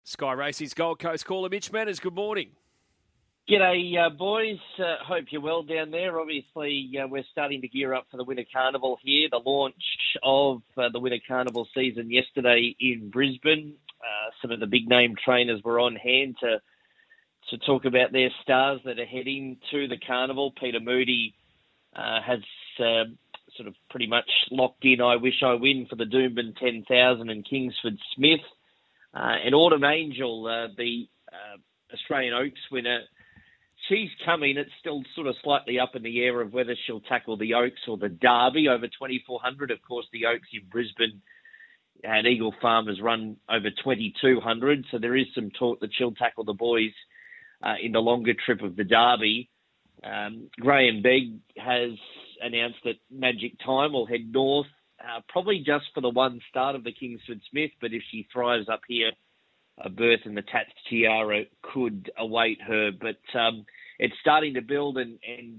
Sky Racing's Gold Coast caller, Mitch Manners, good morning. G'day, boys. Hope you're well down there. Obviously, we're starting to gear up for the Winter Carnival here. The launch of the Winter Carnival season yesterday in Brisbane. Some of the big-name trainers were on hand to talk about their stars that are heading to the Carnival. Peter Moody has sort of pretty much locked in I Wish I Win for the Doomben 10,000 and Kingsford Smith. And Autumn Angel, the Australian Oaks winner, she's coming. It's still sort of slightly up in the air of whether she'll tackle the Oaks or the Derby over 2,400. Of course, the Oaks in Brisbane and Eagle Farmers run over 2,200. So there is some talk that she'll tackle the boys in the longer trip of the Derby. Graham Begg has announced that Magic Time will head north, probably just for the one start of the Kingsford Smith, but if she thrives up here, a berth in the Tats Tiara could await her. But it's starting to build, and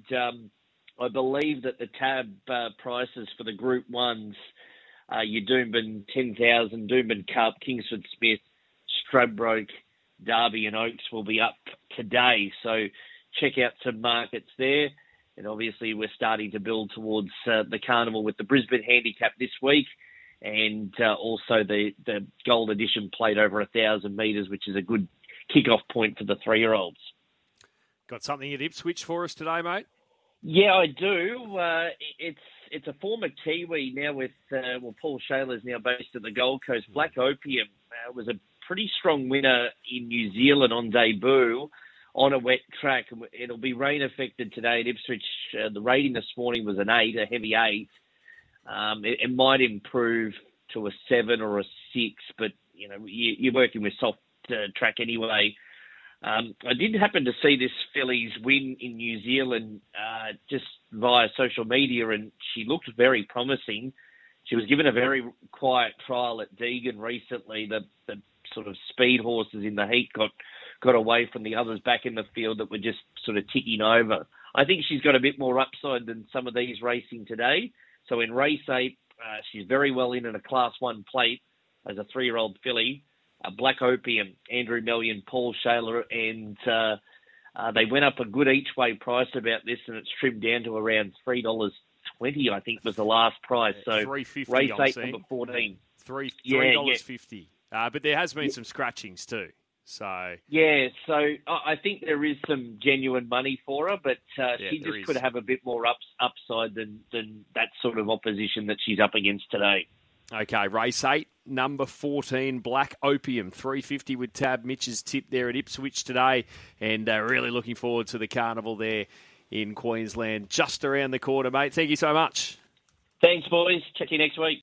I believe that the tab prices for the Group 1s, your Doomben 10,000, Doomben Cup, Kingsford Smith, Stradbroke, Derby and Oaks will be up today. So check out some markets there. And obviously we're starting to build towards the Carnival with the Brisbane Handicap this week, and also the Gold Edition plate over 1,000 metres, which is a good kick-off point for the 3-year-olds. Got something at Ipswich for us today, mate? Yeah, I do. It's a former Kiwi now with, Paul Shaler's now based at the Gold Coast. Black Opium was a pretty strong winner in New Zealand on debut on a wet track. It'll be rain affected today at Ipswich. The rating this morning was an 8, a heavy 8. It might improve to a 7 or a 6, but you know you're working with soft track anyway. I did happen to see this filly's win in New Zealand just via social media, and she looked very promising. She was given a very quiet trial at Deagon recently. The sort of speed horses in the heat got away from the others back in the field that were just sort of ticking over. I think she's got a bit more upside than some of these racing today. So in race 8, she's very well in a Class 1 plate as a 3-year-old filly. Black Opium, Andrew Mellion, Paul Shaler, and they went up a good each-way price about this, and it's trimmed down to around $3.20, I think, was the last price. So $3.50 race I'm 8, seeing. number 14. $3.50. But there has been some scratchings too. So yeah, so I think there is some genuine money for her, but she just could have a bit more upside than that sort of opposition that she's up against today. Okay, race 8, number 14, Black Opium, $3.50 with Tab. Mitch's tip there at Ipswich today, and really looking forward to the Carnival there in Queensland, just around the corner, mate. Thank you so much. Thanks, boys. Check you next week.